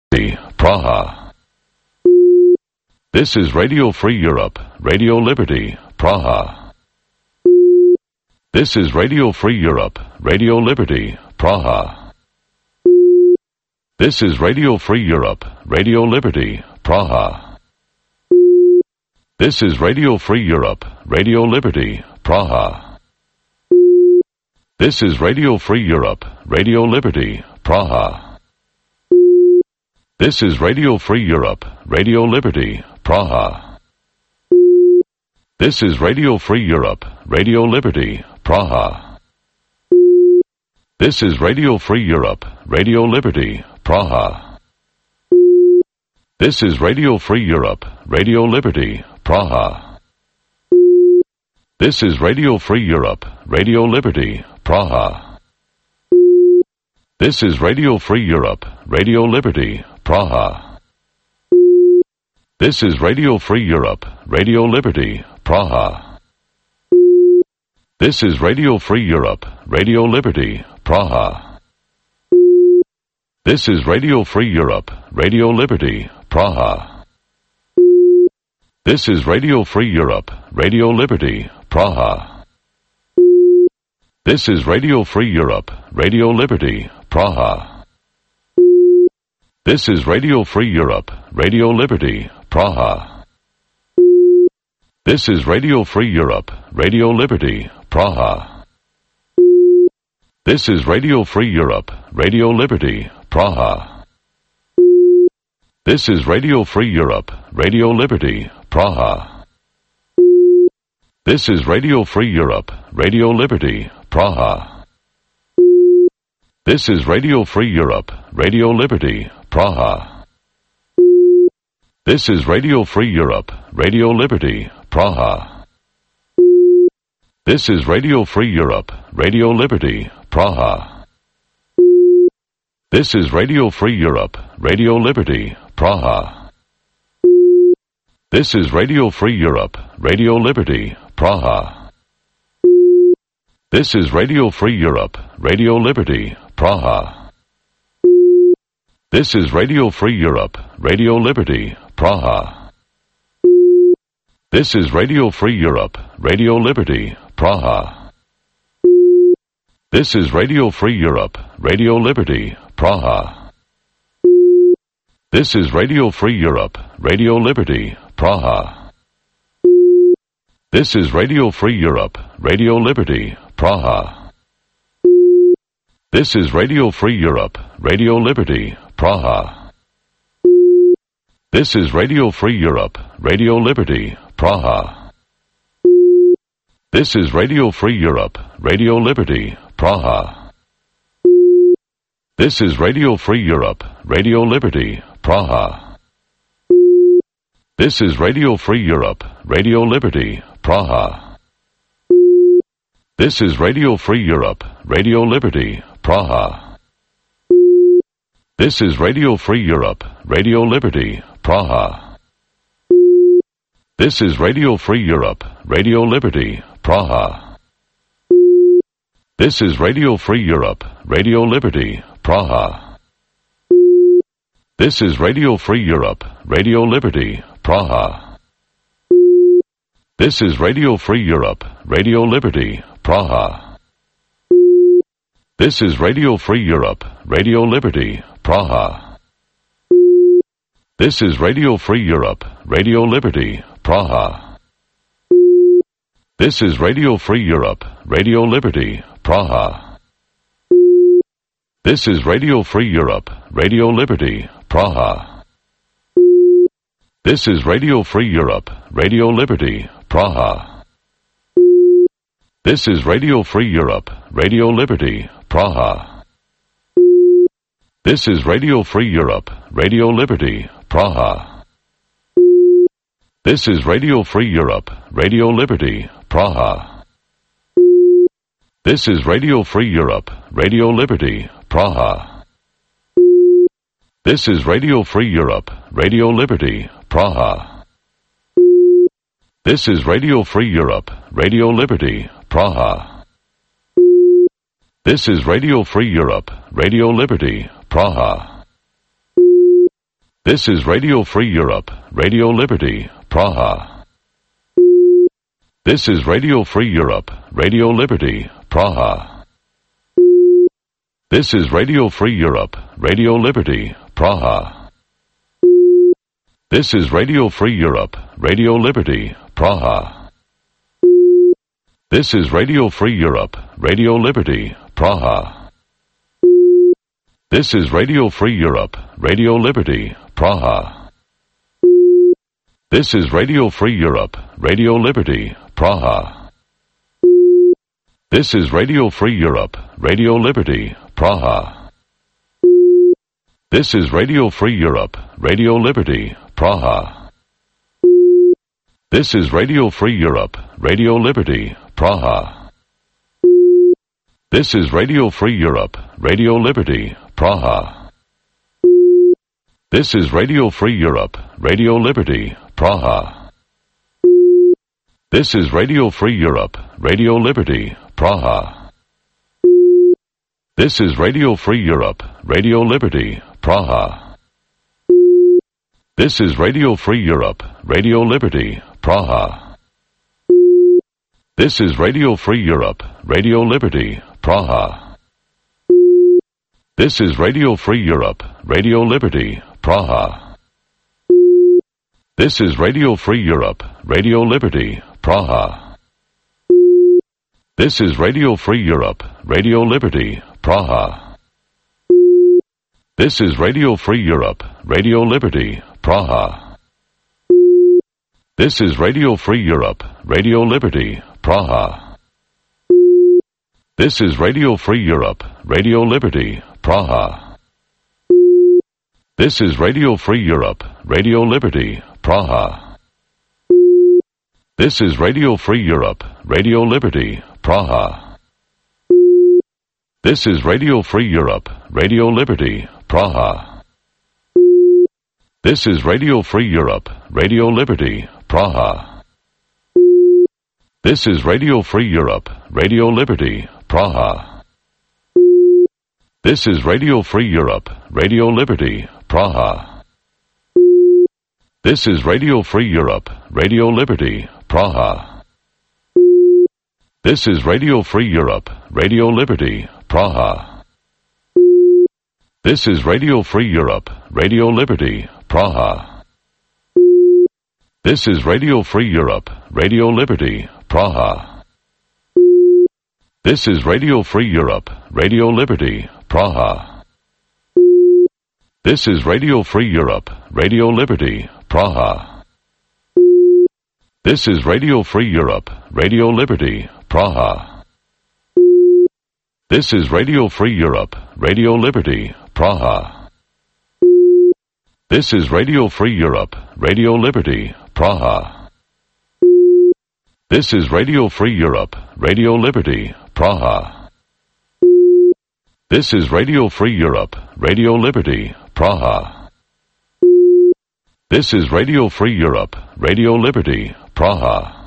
Praha. This is Radio Free Europe, Radio Liberty, Praha. This is Radio Free Europe, Radio Liberty, Praha. This is Radio Free Europe, Radio Liberty, Praha. This is Radio Free Europe, Radio Liberty, Praha. This is Radio Free Europe, Radio Liberty, Praha. This is Radio Free Europe, Radio Liberty, Praha. This is Radio Free Europe, Radio Liberty, Praha. This is Radio Free Europe, Radio Liberty, Praha. This is Radio Free Europe, Radio Liberty, Praha. This is Radio Free Europe, Radio Liberty, Praha. This is Radio Free Europe, Radio Liberty, Praha. This is Radio Free Europe, Radio Liberty, Praha. This is Radio Free Europe, Radio Liberty, Praha. This is Radio Free Europe, Radio Liberty, Praha. This is Radio Free Europe, Radio Liberty, Praha. This is Radio Free Europe, Radio Liberty, Praha. This is Radio Free Europe, Radio Liberty, Praha. This is Radio Free Europe, Radio Liberty, Praha. This is Radio Free Europe, Radio Liberty, Praha. This is Radio Free Europe, Radio Liberty, Praha. This is Radio Free Europe, Radio Liberty, Praha. This is Radio Free Europe, Radio Liberty, Praha. This is Radio Free Europe, Radio Liberty, Praha. This is Radio Free Europe, Radio Liberty, Praha. This is Radio Free Europe, Radio Liberty, Praha. This is Radio Free Europe, Radio Liberty, Praha. This is Radio Free Europe, Radio Liberty, Praha. This is Radio Free Europe, Radio Liberty, Praha. This is Radio Free Europe, Radio Liberty, Praha. This is Radio Free Europe, Radio Liberty, Praha. This is Radio Free Europe, Radio Liberty, Praha. This is Radio Free Europe, Radio Liberty, Praha. This is Radio Free Europe, Radio Liberty, Praha. This is Radio Free Europe, Radio Liberty, Praha. This is Radio Free Europe, Radio Liberty, Praha. This is Radio Free Europe, Radio Liberty, Praha. This is Radio Free Europe, Radio Liberty, Praha. This is Radio Free Europe, Radio Liberty, Praha. This is Radio Free Europe, Radio Liberty, Praha. This is Radio Free Europe, Radio Liberty, Praha. This is Radio Free Europe, Radio Liberty, Praha. This is Radio Free Europe, Radio Liberty, Praha. This is Radio Free Europe, Radio Liberty, Praha. This is Radio Free Europe, Radio Liberty, Praha. This is Radio Free Europe, Radio Liberty, Praha. This is Radio Free Europe, Radio Liberty, Praha. This is Radio Free Europe, Radio Liberty, Praha. This is Radio Free Europe, Radio Liberty, Praha. This is Radio Free Europe, Radio Liberty, Praha. This is Radio Free Europe, Radio Liberty, Praha. This is Radio Free Europe, Radio Liberty, Praha. This is Radio Free Europe, Radio Liberty, Praha. This is Radio Free Europe, Radio Liberty, Praha. This is Radio Free Europe, Radio Liberty, Praha. This is Radio Free Europe, Radio Liberty, Praha. This is Radio Free Europe, Radio Liberty, Praha. This is Radio Free Europe, Radio Liberty, Praha. This is Radio Free Europe, Radio Liberty, Praha. This is Radio Free Europe, Radio Liberty, Praha. This is Radio Free Europe, Radio Liberty, Praha. This is Radio Free Europe, Radio Liberty, Praha. This is Radio Free Europe, Radio Liberty, Praha. This is Radio Free Europe, Radio Liberty, Praha. This is Radio Free Europe, Radio Liberty, Praha. This is Radio Free Europe, Radio Liberty, Praha. This is Radio Free Europe, Radio Liberty, Praha. This is Radio Free Europe, Radio Liberty, Praha. This is Radio Free Europe, Radio Liberty, Praha. This is Radio Free Europe, Radio Liberty, Praha. This is Radio Free Europe, Radio Liberty, Praha. This is Radio Free Europe, Radio Liberty, Praha. This is Radio Free Europe, Radio Liberty, Praha. This is Radio Free Europe, Radio Liberty, Praha. This is Radio Free Europe, Radio Liberty, Praha. This is Radio Free Europe, Radio Liberty, Praha. This is Radio Free Europe, Radio Liberty, Praha. This is Radio Free Europe, Radio Liberty, Praha. This is Radio Free Europe, Radio Liberty, Praha. This is Radio Free Europe, Radio Liberty, Praha. This is Radio Free Europe, Radio Liberty, Praha. This is Radio Free Europe, Radio Liberty, Praha. This is Radio Free Europe, Radio Liberty, Praha. This is Radio Free Europe, Radio Liberty, Praha. This is Radio Free Europe, Radio Liberty, Praha. This is Radio Free Europe, Radio Liberty, Praha. This is Radio Free Europe, Radio Liberty, Praha. This is Radio Free Europe, Radio Liberty, Praha. This is Radio Free Europe, Radio Liberty, Praha. This is Radio Free Europe, Radio Liberty, Praha. This is Radio Free Europe, Radio Liberty, Praha. This is Radio Free Europe, Radio Liberty, Praha. This is Radio Free Europe, Radio Liberty, Praha. This is Radio Free Europe, Radio Liberty, Praha. This is Radio Free Europe, Radio Liberty, Praha. This is Radio Free Europe, Radio Liberty, Praha.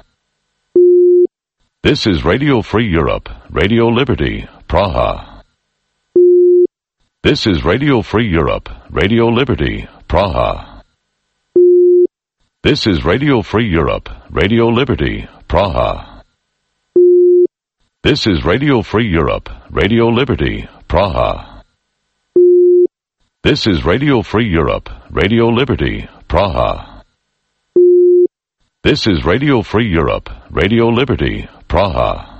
This is Radio Free Europe, Radio Liberty, Praha. This is Radio Free Europe, Radio Liberty, Praha. This is Radio Free Europe, Radio Liberty, Praha. This is Radio Free Europe, Radio Liberty, Praha. This is Radio Free Europe, Radio Liberty, Praha. This is Radio Free Europe, Radio Liberty, Praha.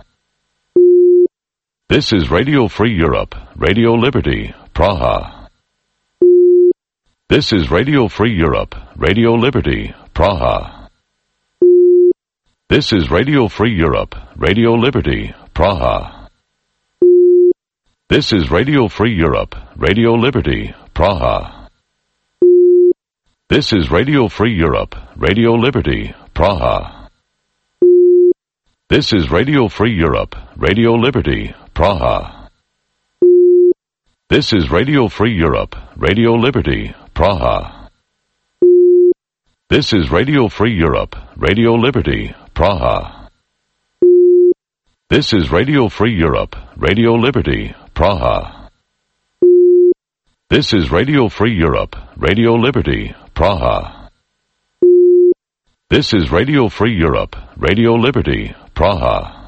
This is Radio Free Europe, Radio Liberty, Praha. This is Radio Free Europe, Radio Liberty, Praha. This is Radio Free Europe, Radio Liberty, Praha. This is Radio Free Europe, Radio Liberty, Praha. This is Radio Free Europe, Radio Liberty, Praha. This is Radio Free Europe, Radio Liberty, Praha. This is Radio Free Europe, Radio Liberty, Praha. This is Radio Free Europe, Radio Liberty, Praha. This is Radio Free Europe, Radio Liberty, Praha. This is Radio Free Europe, Radio Liberty, Praha. This is Radio Free Europe, Radio Liberty, Praha.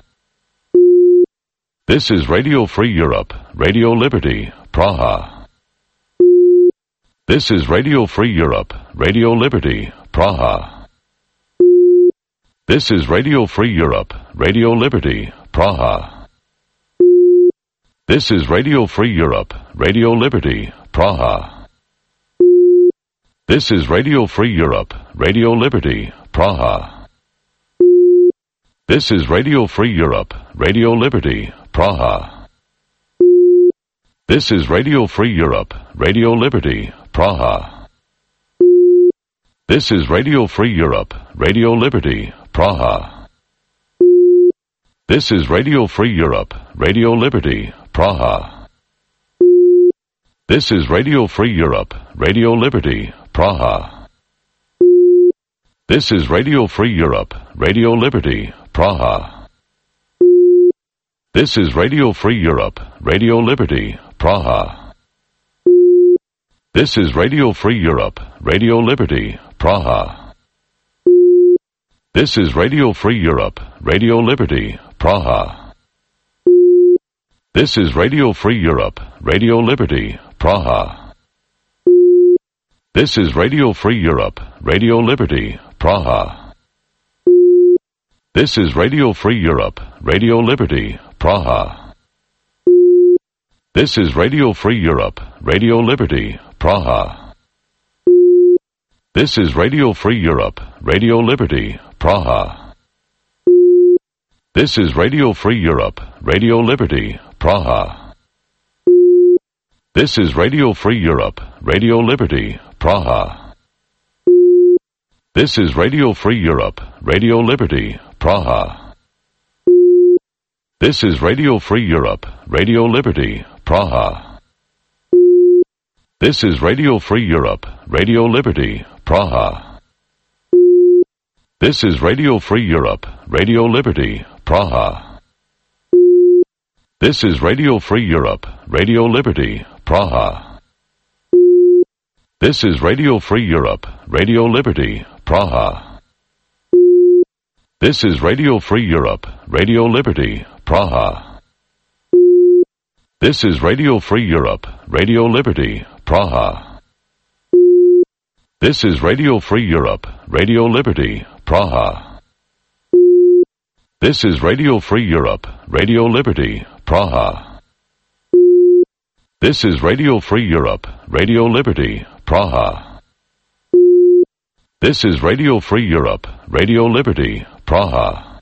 This is Radio Free Europe, Radio Liberty, Praha. This is Radio Free Europe, Radio Liberty, Praha. This is Radio Free Europe, Radio Liberty, Praha. This is Radio Free Europe, Radio Liberty, Praha. This is Radio Free Europe, Radio Liberty, Praha. This is Radio Free Europe, Radio Liberty, Praha. This is Radio Free Europe, Radio Liberty, Praha. This is Radio Free Europe, Radio Liberty, Praha. This is Radio Free Europe, Radio Liberty, Praha. This is Radio Free Europe, Radio Liberty, Praha. This is Radio Free Europe, Radio Liberty, Praha. This is Radio Free Europe, Radio Liberty, Praha. This is Radio Free Europe, Radio Liberty, Praha. This is Radio Free Europe, Radio Liberty, Praha. This is Radio Free Europe, Radio Liberty, Praha. This is Radio Free Europe, Radio Liberty, Praha. This is Radio Free Europe, Radio Liberty, Praha. This is Radio Free Europe, Radio Liberty, Praha. This is Radio Free Europe, Radio Liberty, Praha. This is Radio Free Europe, Radio Liberty, Praha. This is Radio Free Europe, Radio Liberty, Praha. This is Radio Free Europe, Radio Liberty, Praha. This is Radio Free Europe, Radio Liberty, Praha. This is Radio Free Europe, Radio Liberty, Praha. This is Radio Free Europe, Radio Liberty, Praha. This is Radio Free Europe, Radio Liberty, Praha. This is Radio Free Europe, Radio Liberty, Praha. This is Radio Free Europe, Radio Liberty, Praha. This is Radio Free Europe, Radio Liberty, Praha. This is Radio Free Europe, Radio Liberty, Praha. This is Radio Free Europe, Radio Liberty, Praha. This is Radio Free Europe, Radio Liberty, Praha. This is Radio Free Europe, Radio Liberty, Praha.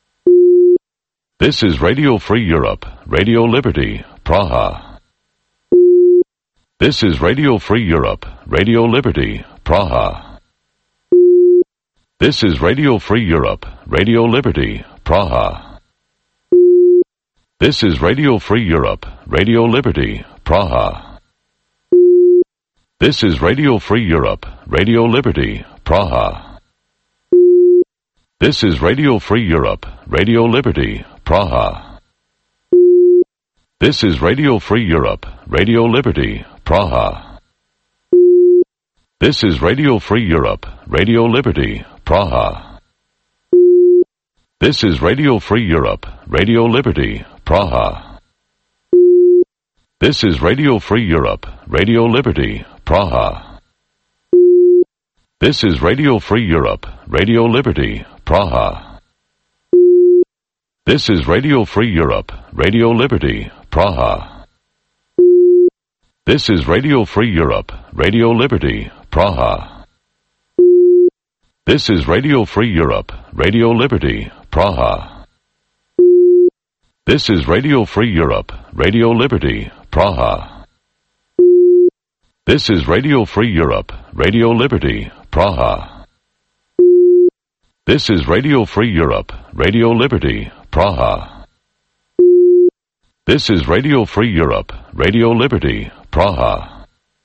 This is Radio Free Europe, Radio Liberty, Praha. This is Radio Free Europe, Radio Liberty, Praha. This is Radio Free Europe, Radio Liberty, Praha. This is Radio Free Europe, Radio Liberty, Praha. This is Radio Free Europe, Radio Liberty, Praha. This is Radio Free Europe, Radio Liberty, Praha. This is Radio Free Europe, Radio Liberty, Praha. This is Radio Free Europe, Radio Liberty, Praha. This is Radio Free Europe, Radio Liberty, Praha. This is Radio Free Europe, Radio Liberty, Praha. This is Radio Free Europe, Radio Liberty, Praha. This is Radio Free Europe, Radio Liberty, Praha. This is Radio Free Europe, Radio Liberty, Praha. This is Radio Free Europe, Radio Liberty, Praha. This is Radio Free Europe, Radio Liberty, Praha. This is Radio Free Europe, Radio Liberty, Praha. This is Radio Free Europe, Radio Liberty, Praha. This is Radio Free Europe, Radio Liberty, Praha.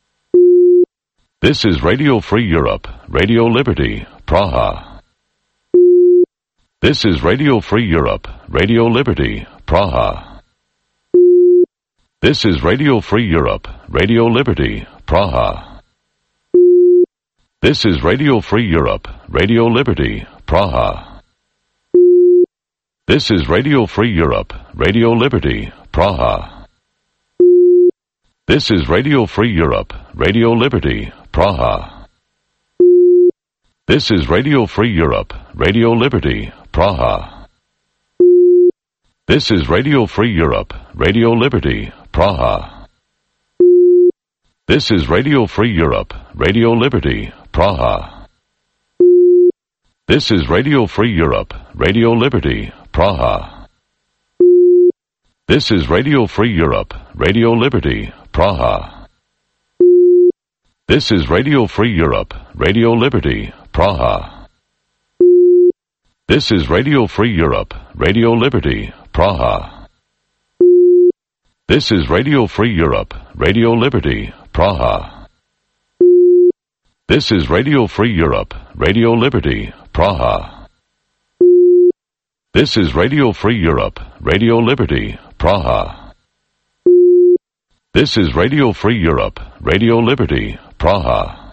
This is Radio Free Europe, Radio Liberty, Praha. This is Radio Free Europe, Radio Liberty, Praha. This is Radio Free Europe, Radio Liberty, Praha. This is Radio Free Europe, Radio Liberty, Praha. This is Radio Free Europe, Radio Liberty, Praha. This is Radio Free Europe, Radio Liberty, Praha. This is Radio Free Europe, Radio Liberty, Praha. This is Radio Free Europe, Radio Liberty, Praha. This is Radio Free Europe, Radio Liberty, Praha. This is Radio Free Europe, Radio Liberty, Praha. This is Radio Free Europe, Radio Liberty, Praha. This is Radio Free Europe, Radio Liberty, Praha. This is Radio Free Europe, Radio Liberty, Praha. This is Radio Free Europe, Radio Liberty, Praha. This is Radio Free Europe, Radio Liberty, Praha. This is Radio Free Europe, Radio Liberty, Praha. This is Radio Free Europe, Radio Liberty, Praha.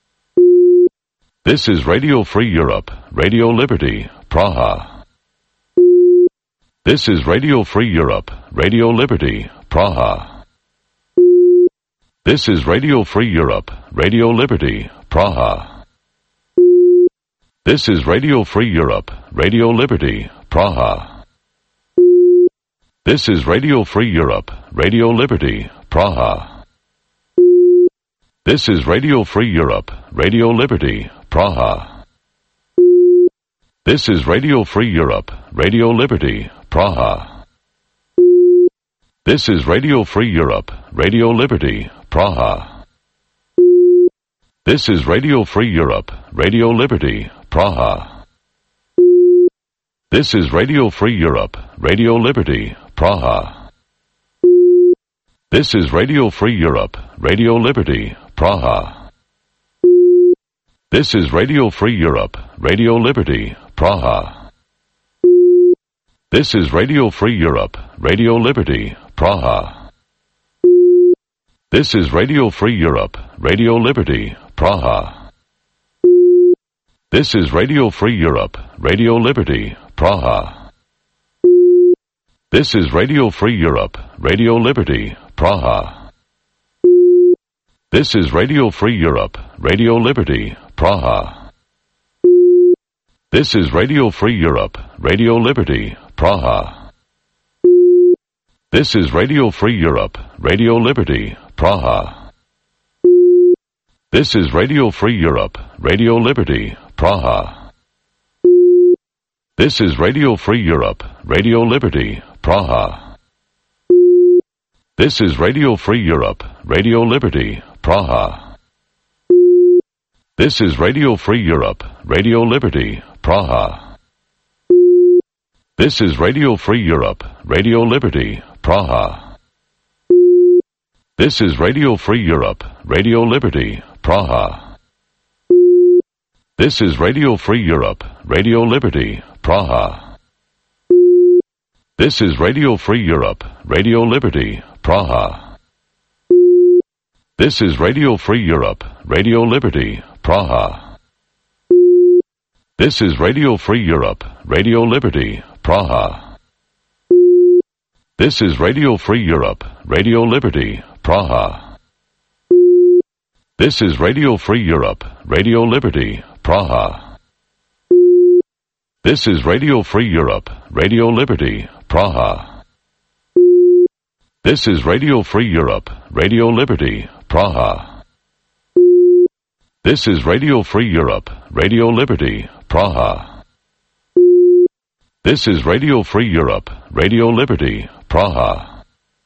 This is Radio Free Europe, Radio Liberty, Praha. This is Radio Free Europe, Radio Liberty, Praha. This is Radio Free Europe, Radio Liberty, Praha. This is Radio Free Europe, Radio Liberty, Praha. This is Radio Free Europe, Radio Liberty, Praha. This is Radio Free Europe, Radio Liberty, Praha. This is Radio Free Europe, Radio Liberty, Praha. This is Radio Free Europe, Radio Liberty, Praha. This is Radio Free Europe, Radio Liberty, Praha. This is Radio Free Europe, Radio Liberty, Praha. This is Radio Free Europe, Radio Liberty, Praha. This is Radio Free Europe, Radio Liberty, Praha. This is Radio Free Europe, Radio Liberty, Praha. This is Radio Free Europe, Radio Liberty, Praha. This is Radio Free Europe, Radio Liberty, Praha. This is Radio Free Europe, Radio Liberty, Praha. This is Radio Free Europe, Radio Liberty, Praha. This is Radio Free Europe, Radio Liberty, Praha. This is Radio Free Europe, Radio Liberty, Praha. This is Radio Free Europe, Radio Liberty, Praha. This is Radio Free Europe, Radio Liberty, Praha. This is Radio Free Europe, Radio Liberty, Praha. This is Radio Free Europe, Radio Liberty, Praha. This is Radio Free Europe, Radio Liberty, Praha. This is Radio Free Europe, Radio Liberty, Praha. This is Radio Free Europe, Radio Liberty, Praha. This is Radio Free Europe, Radio Liberty, Praha. This is Radio Free Europe, Radio Liberty, Praha. This is Radio Free Europe, Radio Liberty, Praha. This is Radio Free Europe, Radio Liberty, Praha. This is Radio Free Europe, Radio Liberty, Praha. This is Radio Free Europe, Radio Liberty, Praha. This is Radio Free Europe, Radio Liberty, Praha. This is Radio Free Europe, Radio Liberty, Praha. This is Radio Free Europe, Radio Liberty, Praha.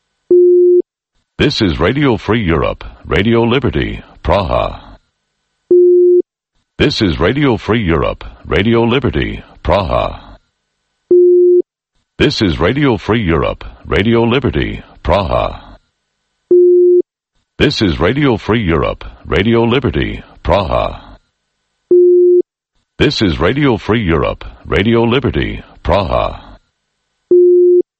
This is Radio Free Europe, Radio Liberty, Praha. This is Radio Free Europe, Radio Liberty, Praha. This is Radio Free Europe, Radio Liberty, Praha. This is Radio Free Europe, Radio Liberty, Praha. This is Radio Free Europe, Radio Liberty, Praha.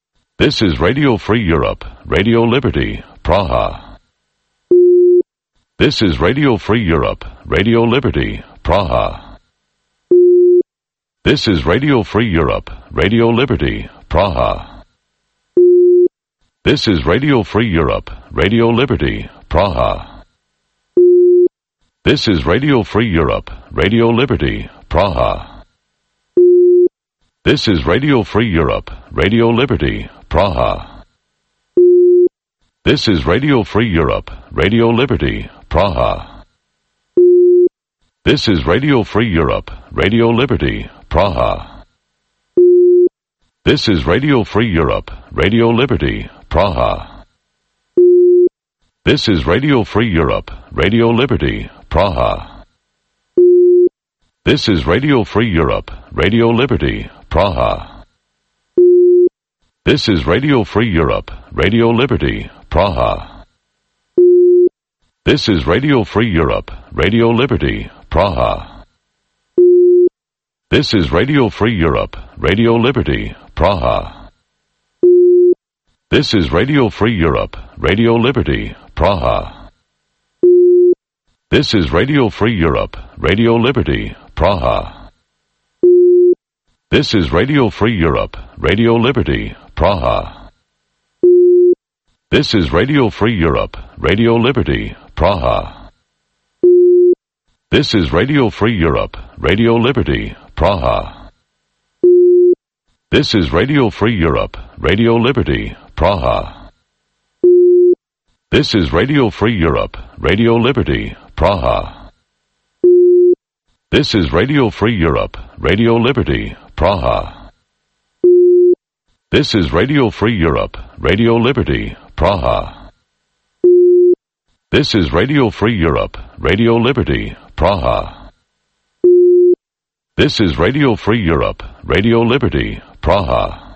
This is Radio Free Europe, Radio Liberty, Praha. This is Radio Free Europe, Radio Liberty, Praha. This is Radio Free Europe, Radio Liberty, Praha. This is Radio Free Europe, Radio Liberty, Praha. This is Radio Free Europe, Radio Liberty, Praha. This is Radio Free Europe, Radio Liberty, Praha. This is Radio Free Europe, Radio Liberty, Praha. This is Radio Free Europe, Radio Liberty, Praha. This is Radio Free Europe, Radio Liberty, Praha. This is Radio Free Europe, Radio Liberty, Praha. This is Radio Free Europe, Radio Liberty, Praha. This is Radio Free Europe, Radio Liberty, Praha. This is Radio Free Europe, Radio Liberty, Praha. This is Radio Free Europe, Radio Liberty, Praha. This is Radio Free Europe, Radio Liberty, Praha. This is Radio Free Europe, Radio Liberty, Praha. This is Radio Free Europe, Radio Liberty, Praha. This is Radio Free Europe, Radio Liberty, Praha. This is Radio Free Europe, Radio Liberty, Praha. This is Radio Free Europe, Radio Liberty, Praha. This is Radio Free Europe, Radio Liberty, Praha. This is Radio Free Europe, Radio Liberty, Praha. This is Radio Free Europe, Radio Liberty, Praha. This is Radio Free Europe, Radio Liberty, Praha. This is Radio Free Europe, Radio Liberty, Praha.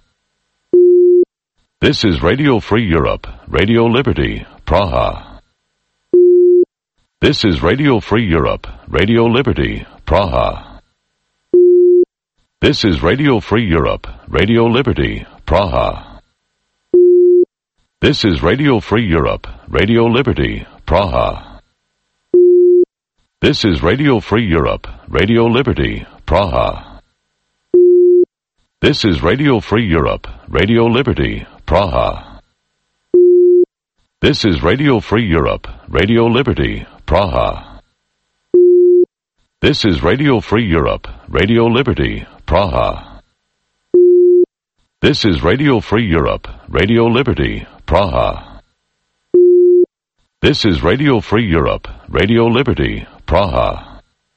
This is Radio Free Europe, Radio Liberty, Praha. This is Radio Free Europe, Radio Liberty, Praha. This is Radio Free Europe, Radio Liberty, Praha. This is Radio Free Europe, Radio Liberty, Praha. This is Radio Free Europe, Radio Liberty, Praha. This is Radio Free Europe, Radio Liberty, Praha. This is Radio Free Europe, Radio Liberty, Praha. This is Radio Free Europe, Radio Liberty, Praha. This is Radio Free Europe, Radio Liberty, Praha. This is Radio Free Europe, Radio Liberty, Praha.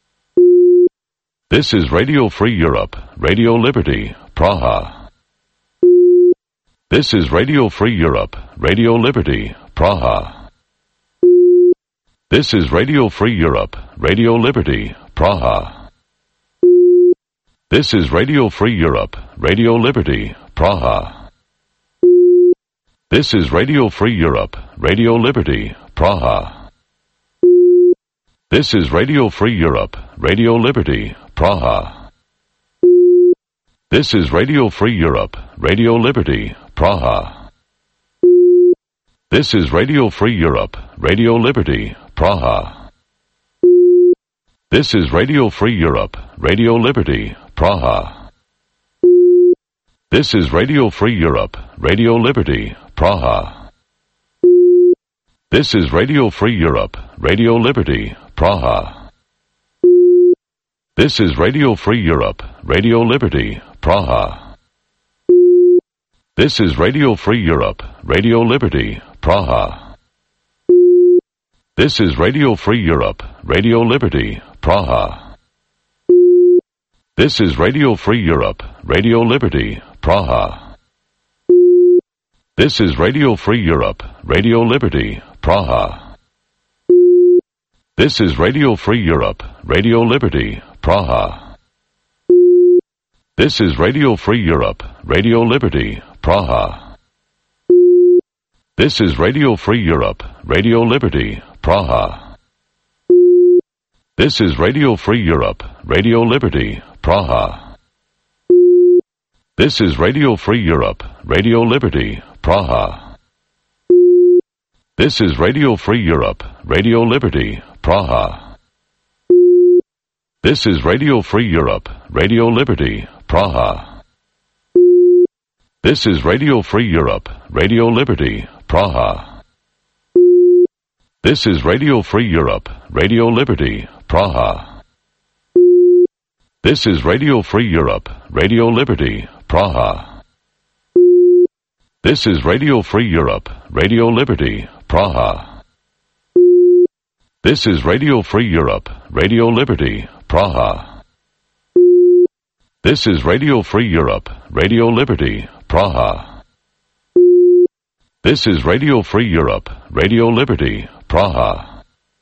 This is Radio Free Europe, Radio Liberty, Praha. This is Radio Free Europe, Radio Liberty, Praha. This is Radio Free Europe, Radio Liberty, Praha. This is Radio Free Europe, Radio Liberty, Praha. This is Radio Free Europe, Radio Liberty, Praha. This is Radio Free Europe, Radio Liberty, Praha. This is Radio Free Europe, Radio Liberty, Praha. This is Radio Free Europe, Radio Liberty, Praha. This is Radio Free Europe, Radio Liberty, Praha. This is Radio Free Europe, Radio Liberty, Praha. This is Radio Free Europe, Radio Liberty, Praha. This is Radio Free Europe, Radio Liberty, Praha. This is Radio Free Europe, Radio Liberty, Praha. This is Radio Free Europe, Radio Liberty, Praha. This is Radio Free Europe, Radio Liberty, Praha. This is Radio Free Europe, Radio Liberty, Praha. This is Radio Free Europe, Radio Liberty, Praha. This is Radio Free Europe, Radio Liberty, Praha. This is Radio Free Europe, Radio Liberty, Praha. This is Radio Free Europe, Radio Liberty, Praha. This is Radio Free Europe, Radio Liberty, Praha. This is Radio Free Europe, Radio Liberty, Praha. This is Radio Free Europe, Radio Liberty, Praha. This is Radio Free Europe, Radio Liberty, Praha. This is Radio Free Europe, Radio Liberty, Praha. This is Radio Free Europe, Radio Liberty, Praha. This is Radio Free Europe, Radio Liberty, Praha. This is Radio Free Europe, Radio Liberty, Praha. This is Radio Free Europe, Radio Liberty, Praha. This is Radio Free Europe, Radio Liberty, Praha.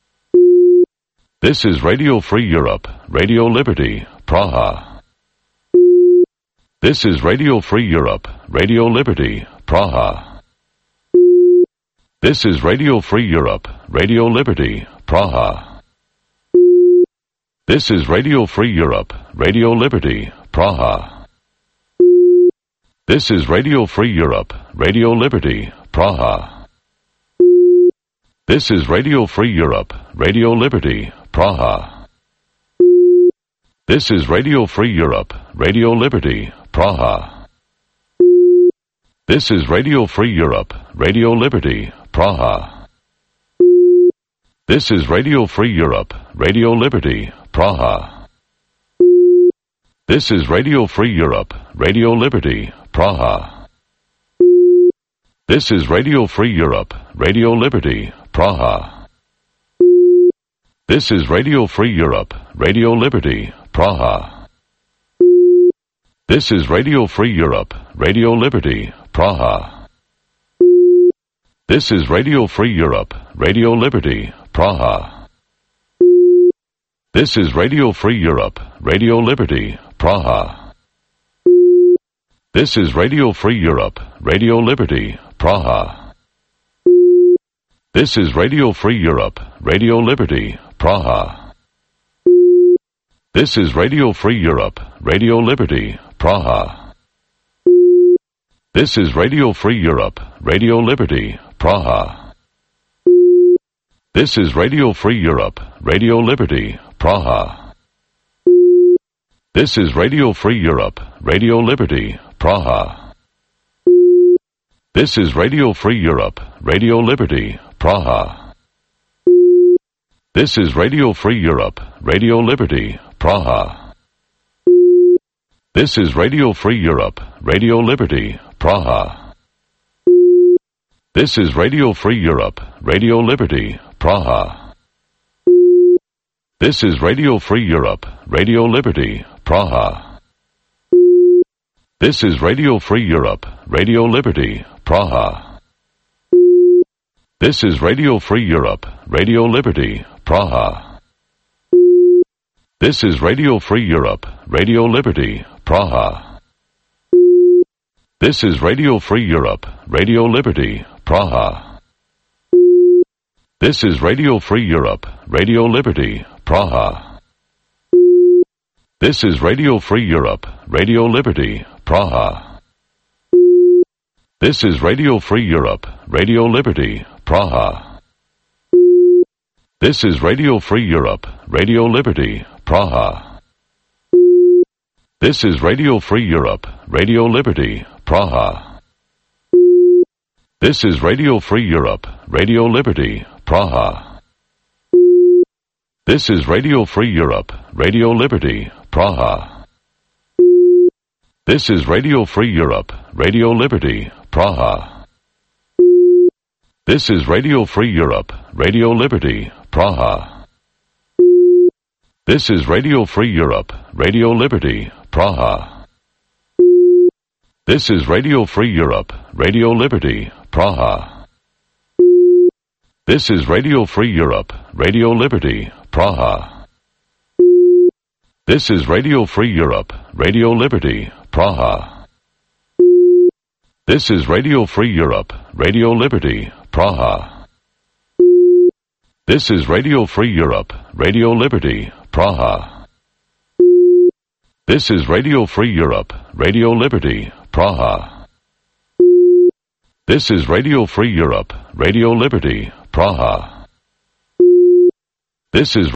This is Radio Free Europe, Radio Liberty, Praha. This is Radio Free Europe, Radio Liberty, Praha. This is Radio Free Europe, Radio Liberty, Praha. This is Radio Free Europe, Radio Liberty, Praha. This is Radio Free Europe, Radio Liberty, Praha. This is Radio Free Europe, Radio Liberty, Praha. This is Radio Free Europe, Radio Liberty, Praha. This is Radio Free Europe, Radio Liberty, Praha. This is Radio Free Europe, Radio Liberty, Praha. This is Radio Free Europe, Radio Liberty, Praha. This is Radio Free Europe, Radio Liberty, Praha. This is Radio Free Europe, Radio Liberty, Praha. This is Radio Free Europe, Radio Liberty, Praha. This is Radio Free Europe, Radio Liberty, Praha. This is Radio Free Europe, Radio Liberty, Praha. This is Radio Free Europe, Radio Liberty, Praha. This is Radio Free Europe, Radio Liberty, Praha. This is Radio Free Europe, Radio Liberty, Praha. This is Radio Free Europe, Radio Liberty, Praha. This is Radio Free Europe, Radio Liberty, Praha. This is Radio Free Europe, Radio Liberty, Praha. This is Radio Free Europe, Radio Liberty, Praha. This is Radio Free Europe, Radio Liberty, Praha. This is Radio Free Europe, Radio Liberty, Praha. This is Radio Free Europe, Radio Liberty, Praha. This is Radio Free Europe, Radio Liberty, Praha. This is Radio Free Europe, Radio Liberty, Praha. This is Radio Free Europe, Radio Liberty, Praha. This is Radio Free Europe, Radio Liberty, Praha. This is Radio Free Europe, Radio Liberty, Praha. This is Radio Free Europe, Radio Liberty, Praha. This is Radio Free Europe, Radio Liberty, Praha. This is Radio Free Europe, Radio Liberty, Praha. This is Radio Free Europe, Radio Liberty, Praha. This is Radio Free Europe, Radio Liberty, Praha. This is Radio Free Europe, Radio Liberty, Praha. This is Radio Free Europe, Radio Liberty, Praha. This is Radio Free Europe, Radio Liberty, Praha. This is Radio Free Europe, Radio Liberty, Praha. This is Radio Free Europe, Radio Liberty, Praha. This is Radio Free Europe, Radio Liberty, Praha. This is Radio Free Europe, Radio Liberty, Praha. This is Radio Free Europe, Radio Liberty, Praha. This is Radio Free Europe, Radio Liberty, Praha. This is Radio Free Europe, Radio Liberty, Praha. This is Radio Free Europe, Radio Liberty, Praha. This is Radio Free Europe, Radio Liberty, Praha. This is